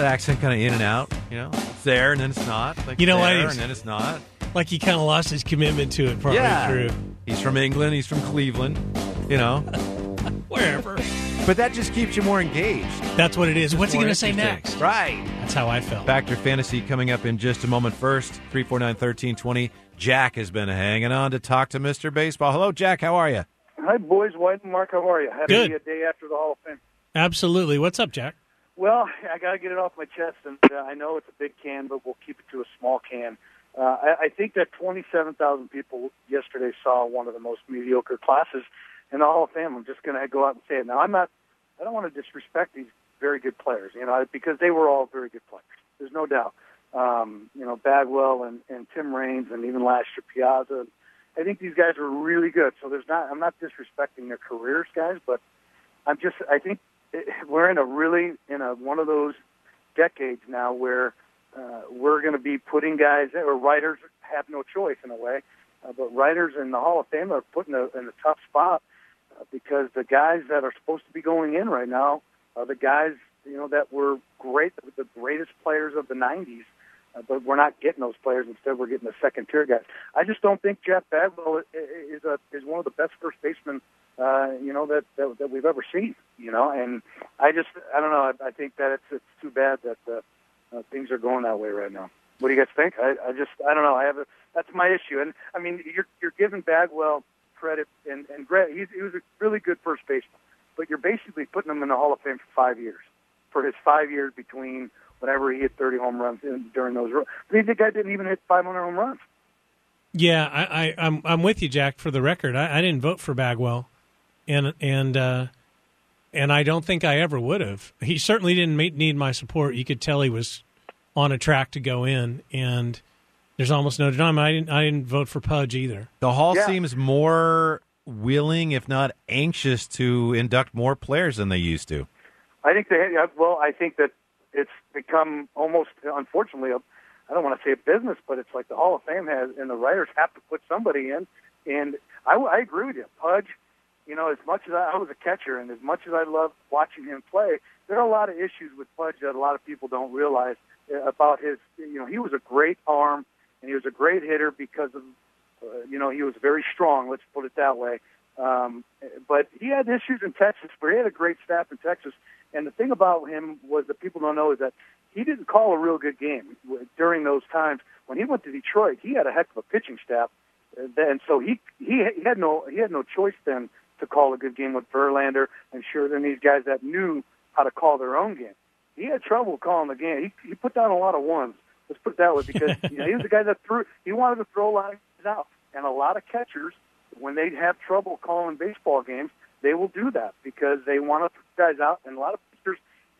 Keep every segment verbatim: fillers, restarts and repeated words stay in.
that accent kind of in and out. You know, it's there and then it's not. Like you know there what? And then it's not. Like he kind of lost his commitment to it partway yeah. through. He's from England. He's from Cleveland. You know, wherever. But that just keeps you more engaged. That's what it is. Just What's he going to say interesting. next? Right. That's how I felt. Factor Fantasy coming up in just a moment. First, three four nine, one three two zero. Jack has been hanging on to talk to Mister Baseball. Hello, Jack. How are you? Hi, boys. White and Mark. How are you? Happy Good. to be a day after the Hall of Fame. Absolutely. What's up, Jack? Well, I got to get it off my chest, and uh, I know it's a big can, but we'll keep it to a small can. Uh, I, I think that twenty-seven thousand people yesterday saw one of the most mediocre classes in the Hall of Fame. I'm just going to go out and say it. Now, I'm not. I don't want to disrespect these very good players, you know, because they were all very good players. There's no doubt. Um, you know, Bagwell and, and Tim Raines and even last year Piazza. I think these guys were really good. So there's not. I'm not disrespecting their careers, guys, but I'm just. I think it, we're in a really in a one of those decades now where uh, we're going to be putting guys or writers have no choice in a way, uh, but writers in the Hall of Fame are put in a, in a tough spot. Because the guys that are supposed to be going in right now are the guys, you know, that were great, the greatest players of the nineties, uh, but we're not getting those players. Instead, we're getting the second-tier guys. I just don't think Jeff Bagwell is a is one of the best first basemen, uh, you know, that, that that we've ever seen. You know, and I just, I don't know. I, I think that it's it's too bad that uh, uh, things are going that way right now. What do you guys think? I, I just, I don't know. I have a, that's my issue. And I mean, you're you're giving Bagwell credit, and, and Greg, he, he was a really good first baseman, but you're basically putting him in the Hall of Fame for five years, for his five years between whenever he hit thirty home runs in, during those. I mean, the guy didn't even hit five hundred home runs. Yeah, I, I, I'm I'm with you, Jack. For the record, I, I didn't vote for Bagwell, and and uh, and I don't think I ever would have. He certainly didn't need my support. You could tell he was on a track to go in, and there's almost no denying. I didn't. I didn't vote for Pudge either. The Hall Yeah. seems more willing, if not anxious, to induct more players than they used to. I think they. Well, I think that it's become almost, unfortunately, a, I don't want to say a business, but it's like the Hall of Fame has, and the writers have to put somebody in. And I, I agree with you, Pudge. You know, as much as I, I was a catcher, and as much as I love watching him play, there are a lot of issues with Pudge that a lot of people don't realize about his. You know, he was a great arm. And he was a great hitter because of, uh, you know, he was very strong, let's put it that way. Um, but he had issues in Texas, but he had a great staff in Texas. And the thing about him was that people don't know is that he didn't call a real good game during those times. When he went to Detroit, he had a heck of a pitching staff. And so he, he, he had no he had no choice then to call a good game with Verlander and Scherzer and these guys that knew how to call their own game. He had trouble calling the game. He, he put down a lot of ones. Let's put it that way, because you know, he was the guy that threw. He wanted to throw a lot of guys out, and a lot of catchers, when they have trouble calling baseball games, they will do that because they want to throw guys out. And a lot of pitchers,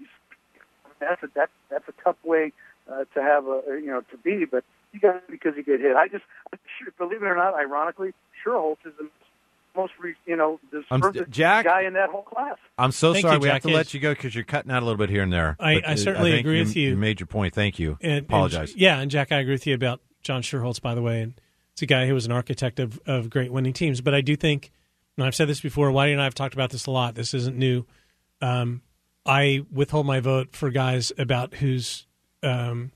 that's a that, that's a tough way uh, to have a you know to be. But you got it because you get hit. I just believe it or not, ironically, Scherholtz is the most you know deserved Jack, guy in that whole class. I'm so Thank sorry you, we Jack. have to Yes. let you go because you're cutting out a little bit here and there. I- But, I uh, certainly think agree you, with you. You made your point. Thank you. And, Apologize. And, yeah, and Jack, I agree with you about John Scherholtz, by the way. And it's a guy who was an architect of, of great winning teams. But I do think, and I've said this before, Whitey and I have talked about this a lot. This isn't new. Um, I withhold my vote for guys about whose um,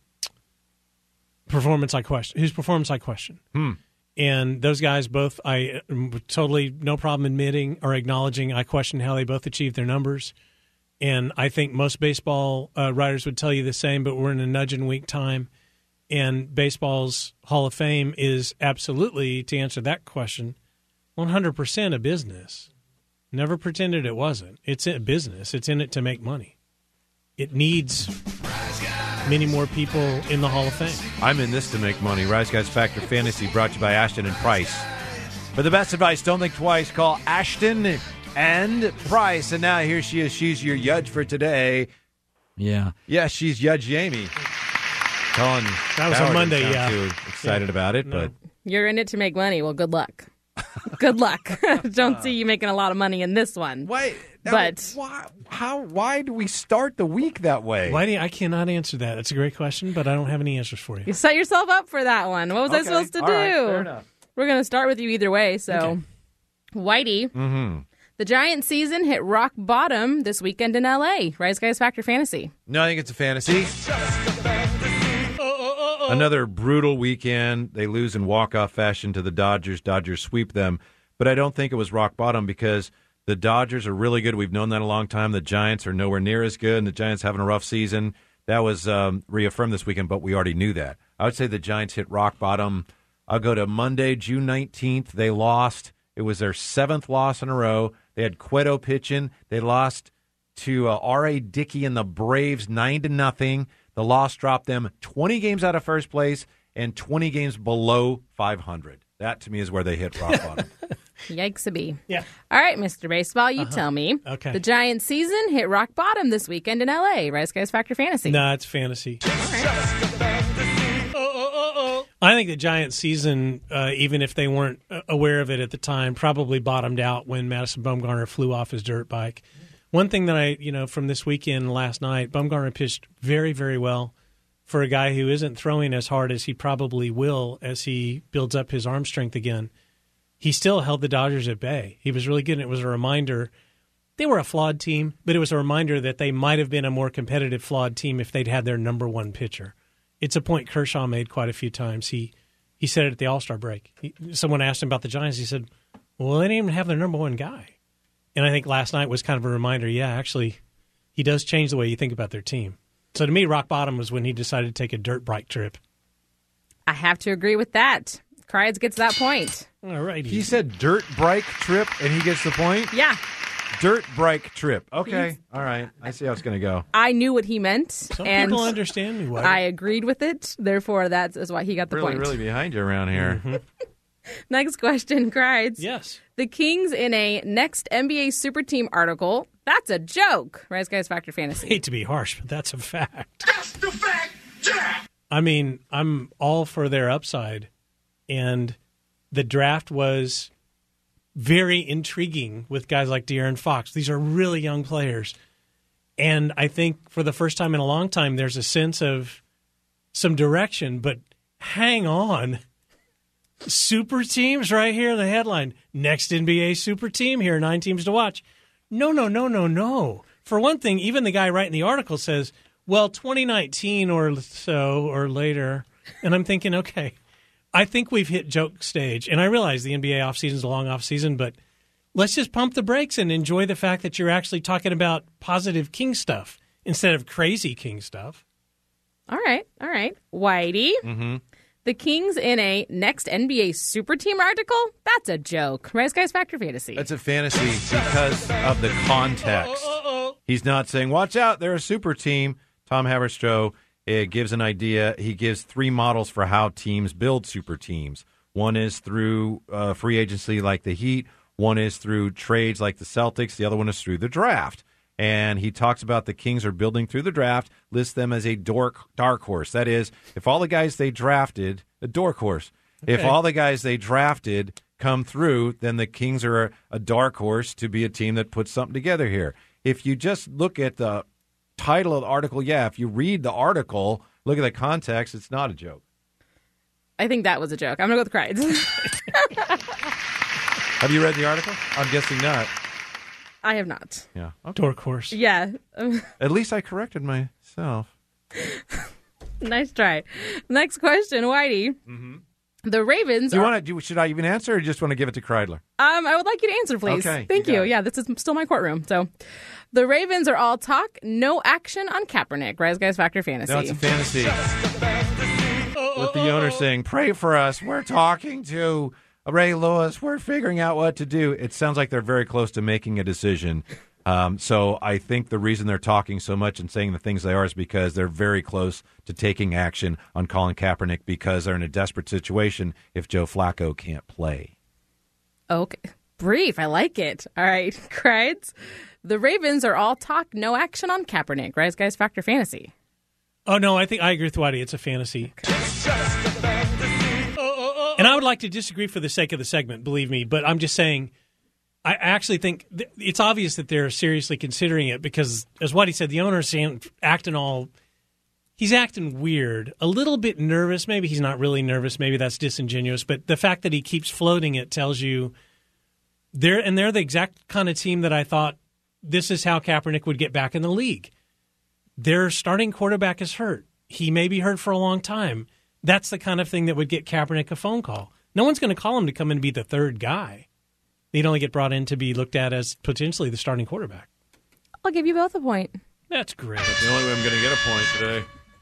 performance I question, whose performance I question. Hmm. And those guys both, I totally no problem admitting or acknowledging I question how they both achieved their numbers. And I think most baseball uh, writers would tell you the same, but we're in a nudge and wink time. And baseball's Hall of Fame is absolutely, to answer that question, one hundred percent a business. Never pretended it wasn't. It's a business. It's in it to make money. It needs many more people in the Hall of Fame. I'm in this to make money. Rise Guys Factor Fantasy brought to you by Ashton and Price. For the best advice, don't think twice. Call Ashton and Price. And now here she is. She's your judge for today. Yeah. Yeah, she's Judge Jamie. Colin That was a Bauer didn't Monday, sound yeah. too excited Yeah. about it, No. but You're in it to make money. Well, good luck. Good luck. Don't see you making a lot of money in this one. why? But- why? How? Why do we start the week that way? Whitey, I cannot answer that. It's a great question, but I don't have any answers for you. You set yourself up for that one. What was I Okay. supposed to All do? right, fair enough. We're going to start with you either way. So, Okay. Whitey, Mm-hmm. The Giants season hit rock bottom this weekend in L A. Rise Guys Factor Fantasy. No, I think it's a fantasy. Another brutal weekend. They lose in walk-off fashion to the Dodgers. Dodgers sweep them. But I don't think it was rock bottom because the Dodgers are really good. We've known that a long time. The Giants are nowhere near as good, and the Giants having a rough season. That was um, reaffirmed this weekend, but we already knew that. I would say the Giants hit rock bottom. I'll go to Monday, June nineteenth. They lost. It was their seventh loss in a row. They had Cueto pitching. They lost to uh, R A. Dickey and the Braves nine to nothing. The loss dropped them twenty games out of first place and twenty games below five hundred. That, to me, is where they hit rock bottom. Yikes-a-bee. Yeah. All right, Mister Baseball, you Uh-huh. tell me. Okay. The Giants season hit rock bottom this weekend in L A. Rise Guys Factor Fantasy. No, it's fantasy. All right. I think the Giants season, uh, even if they weren't uh, aware of it at the time, probably bottomed out when Madison Bumgarner flew off his dirt bike. One thing that I, you know, from this weekend last night, Bumgarner pitched very, very well for a guy who isn't throwing as hard as he probably will as he builds up his arm strength again. He still held the Dodgers at bay. He was really good, and it was a reminder. They were a flawed team, but it was a reminder that they might have been a more competitive, flawed team if they'd had their number one pitcher. It's a point Kershaw made quite a few times. He he said it at the All-Star break. He, someone asked him about the Giants. He said, well, they didn't even have their number one guy. And I think last night was kind of a reminder, yeah, actually, he does change the way you think about their team. So to me, rock bottom was when he decided to take a dirt bike trip. I have to agree with that. Crides gets that point. All right. He said dirt bike trip, and he gets the point? Yeah. Dirt bike trip. Okay. All right. I see how it's going to go. I knew what he meant, Some and people understand me. Whitey. I agreed with it. Therefore, that is why he got the Really, point. really behind you around here. Mm-hmm. Next question, Crides. Yes. The Kings in a next N B A Super Team article. That's a joke. Rise Guys Factor I Fantasy. hate to be harsh, but that's a fact. That's the fact, yeah! I mean, I'm all for their upside, and the draft was very intriguing with guys like De'Aaron Fox. These are really young players, and I think for the first time in a long time, there's a sense of some direction, but hang on. Super teams right here in the headline. Next N B A super team here, nine teams to watch. No, no, no, no, no. For one thing, even the guy writing the article says, well, twenty nineteen or so or later. And I'm thinking, okay, I think we've hit joke stage. And I realize the N B A offseason is a long offseason, but let's just pump the brakes and enjoy the fact that you're actually talking about positive King stuff instead of crazy King stuff. All right. All right. Whitey. Mm-hmm. The Kings in a next N B A Super Team article? That's a joke. Rise Guys Factor Fantasy. That's a fantasy because of the context. He's not saying, watch out, they're a super team. Tom Haberstroh uh, gives an idea. He gives three models for how teams build super teams. One is through uh, free agency like the Heat. One is through trades like the Celtics. The other one is through the draft. And he talks about the Kings are building through the draft, lists them as a dork, dark horse. That is, if all the guys they drafted, a dork horse, okay. If all the guys they drafted come through, then the Kings are a, a dark horse to be a team that puts something together here. If you just look at the title of the article, yeah, if you read the article, look at the context, it's not a joke. I think that was a joke. I'm going to go with Crides. Have you read the article? I'm guessing not. I have not. Yeah. Okay. Dork horse. Yeah. At least I corrected myself. Nice try. Next question, Whitey. Mm-hmm. The Ravens. Do you are, want to? Should I even answer, or you just want to give it to Kreidler? Um, I would like you to answer, please. Okay, Thank you you. got it. Yeah, this is still my courtroom. So, the Ravens are all talk, no action on Kaepernick. Rise Guys Factor Fantasy. No, it's a fantasy. With the owner saying, "Pray for us. We're talking to Ray Lewis. We're figuring out what to do." It sounds like they're very close to making a decision. Um, so I think the reason they're talking so much and saying the things they are is because they're very close to taking action on Colin Kaepernick because they're in a desperate situation if Joe Flacco can't play. Okay. Brief. I like it. All right. Crides. The Ravens are all talk, no action on Kaepernick. Rise Guys Factor Fantasy. Oh, no, I think I agree with Whitey. It's a fantasy. And I would like to disagree for the sake of the segment, believe me, but I'm just saying I actually think th- it's obvious that they're seriously considering it because, as Whitey said, the owner's acting all – he's acting weird, a little bit nervous. Maybe he's not really nervous. Maybe that's disingenuous. But the fact that he keeps floating it tells you They're and they're the exact kind of team that I thought this is how Kaepernick would get back in the league. Their starting quarterback is hurt. He may be hurt for a long time. That's the kind of thing that would get Kaepernick a phone call. No one's going to call him to come in and be the third guy. He'd only get brought in to be looked at as potentially the starting quarterback. I'll give you both a point. That's great. That's the only way I'm going to get a point today.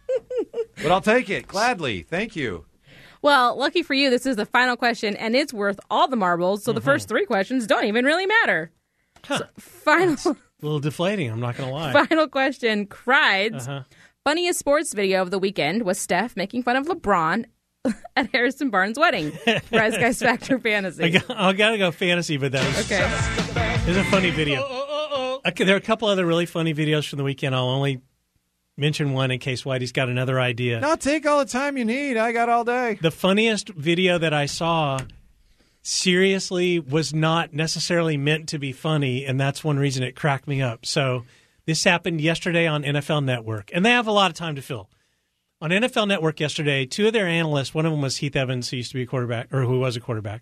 But I'll take it gladly. Thank you. Well, lucky for you, this is the final question, and it's worth all the marbles, so the Mm-hmm. first three questions don't even really matter. Huh. So, final A little deflating, I'm not going to lie. final question, Crides. Uh-huh. Funniest sports video of the weekend was Steph making fun of LeBron at Harrison Barnes' wedding. Rise Guys Factor Fantasy. I got, I got to go fantasy, but that was Okay. it's a funny video. Okay, there are a couple other really funny videos from the weekend. I'll only mention one in case Whitey's got another idea. No, take all the time you need. I got all day. The funniest video that I saw seriously was not necessarily meant to be funny, and that's one reason it cracked me up. So this happened yesterday on N F L Network, and they have a lot of time to fill. On N F L Network yesterday, two of their analysts, one of them was Heath Evans, who used to be a quarterback, or who was a quarterback,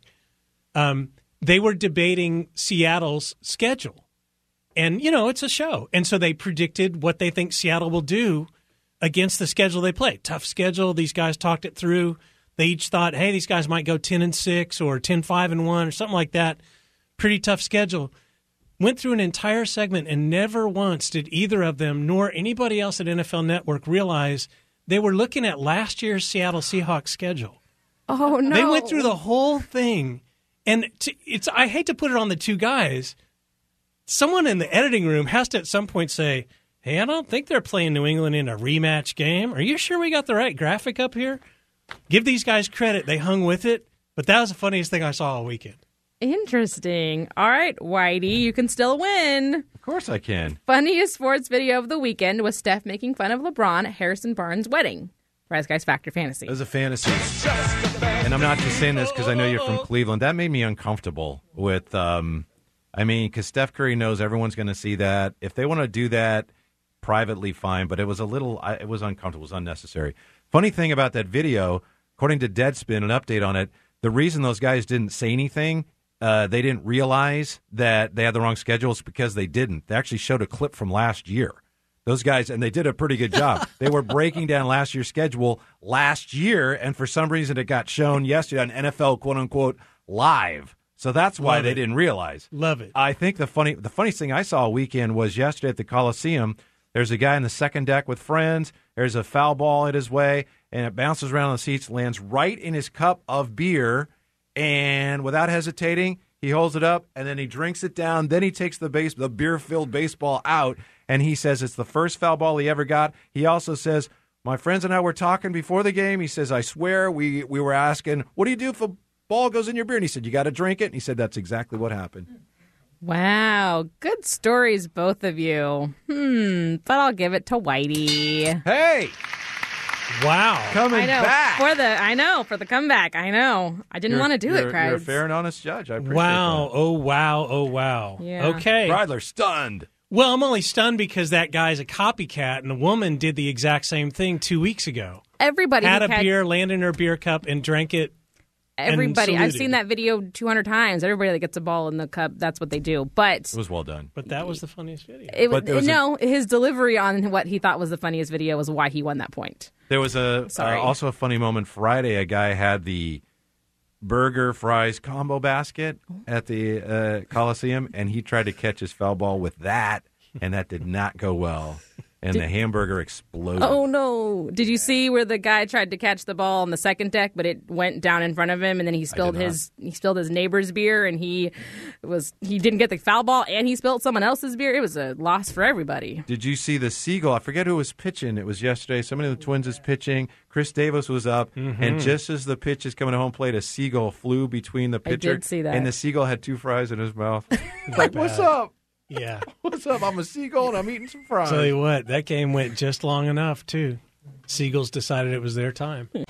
um, they were debating Seattle's schedule. And, you know, it's a show. And so they predicted what they think Seattle will do against the schedule they play. Tough schedule. These guys talked it through. They each thought, hey, these guys might go ten and six or ten five and one or something like that. Pretty tough schedule. Went through an entire segment, and never once did either of them nor anybody else at N F L Network realize they were looking at last year's Seattle Seahawks schedule. Oh, no. They went through the whole thing. And to, it's I hate to put it on the two guys. Someone in the editing room has to at some point say, hey, I don't think they're playing New England in a rematch game. Are you sure we got the right graphic up here? Give these guys credit. They hung with it. But that was the funniest thing I saw all weekend. Interesting. All right, Whitey, you can still win. Of course I can. Funniest sports video of the weekend was Steph making fun of LeBron at Harrison Barnes' wedding. Rise Guys Factor Fantasy. It was a fantasy. And I'm not just saying this because I know you're from Cleveland. That made me uncomfortable with, um, I mean, because Steph Curry knows everyone's going to see that. If they want to do that privately, fine. But it was a little, I- it was uncomfortable. It was unnecessary. Funny thing about that video, according to Deadspin, an update on it, the reason those guys didn't say anything, uh, they didn't realize that they had the wrong schedules because they didn't. They actually showed a clip from last year. Those guys, and they did a pretty good job. They were breaking down last year's schedule last year, and for some reason it got shown yesterday on N F L, quote-unquote, live. So that's why Love they it. didn't realize. Love it. I think the funny, the funniest thing I saw all weekend was yesterday at the Coliseum. There's a guy in the second deck with friends. There's a foul ball at his way, and it bounces around the seats, lands right in his cup of beer, and without hesitating, he holds it up, and then he drinks it down. Then he takes the base, the beer-filled baseball out, and he says it's the first foul ball he ever got. He also says, my friends and I were talking before the game. He says, I swear we, we were asking, what do you do if a ball goes in your beer? And he said, you got to drink it. And he said, that's exactly what happened. Wow. Good stories, both of you. Hmm. But I'll give it to Whitey. Hey, Wow. coming I know. back. For the I know, for the comeback. I know. I didn't You're- want to do you're, it, Crides. You're a fair and honest judge. I appreciate Wow. Oh, wow. Oh, wow. Yeah. Okay. that. Kreidler stunned. Well, I'm only stunned because that guy's a copycat, and the woman did the exact same thing two weeks ago. Everybody Had who a beer, landed in her beer cup, and drank it. Everybody. I've saluted. seen that video two hundred times. Everybody that gets a ball in the cup, that's what they do. But It was well done. But that was the funniest video. it, But there was a- no, his delivery on what he thought was the funniest video was why he won that point. There was a uh, Sorry. also a funny moment Friday. A guy had the burger fries combo basket at the uh, Coliseum, and he tried to catch his foul ball with that, and that did not go well. And the hamburger exploded. Oh no! Did you see where the guy tried to catch the ball on the second deck, but it went down in front of him, and then he spilled not. his he spilled his neighbor's beer, and he was he didn't get the foul ball, and he spilled someone else's beer. It was a loss for everybody. Did you see the Seagull? I forget who was pitching. It was yesterday. Somebody of the Twins is pitching. Chris Davis was up, Mm-hmm. and just as the pitch is coming to home plate, a seagull flew between the pitcher. did see that. And the seagull had two fries in his mouth. like, what's up? Yeah. What's up? I'm a seagull, and I'm eating some fries. Tell you what, that game went just long enough, too. Seagulls decided it was their time.